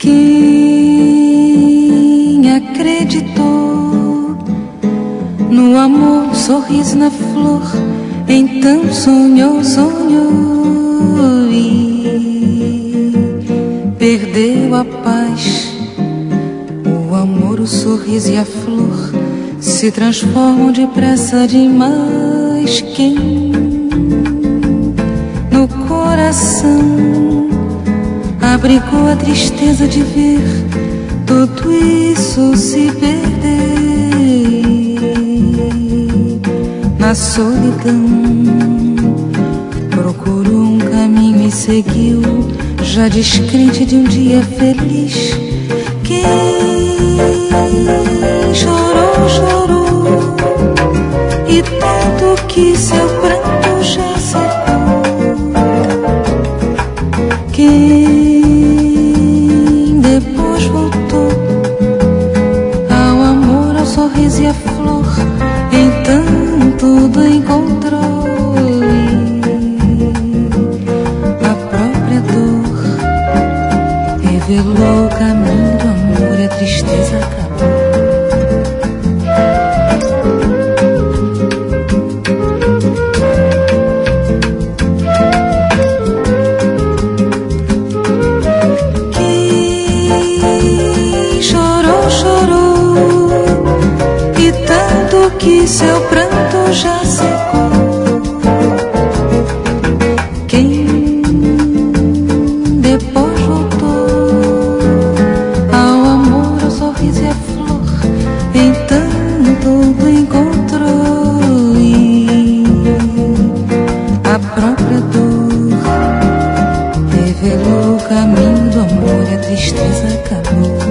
Quem acreditou no amor, no sorriso, na flor, então sonhou, sonhou e perdeu a paz. O amor, o sorriso e a flor se transformam depressa demais. Quem no coração abrigou a tristeza de ver tudo isso se perder na solidão, procurou um caminho e seguiu, já descrente de um dia feliz. Quem chorou, chorou e tanto que seu pranto já secou. Quem depois voltou ao amor, ao sorriso e à flor, então tudo encontrou e a própria dor revelou o caminho do amor e a tristeza acabou. Que seu pranto já secou. Quem depois voltou ao amor, ao sorriso e à flor, então tudo encontrou e a própria dor revelou o caminho do amor e a tristeza acabou.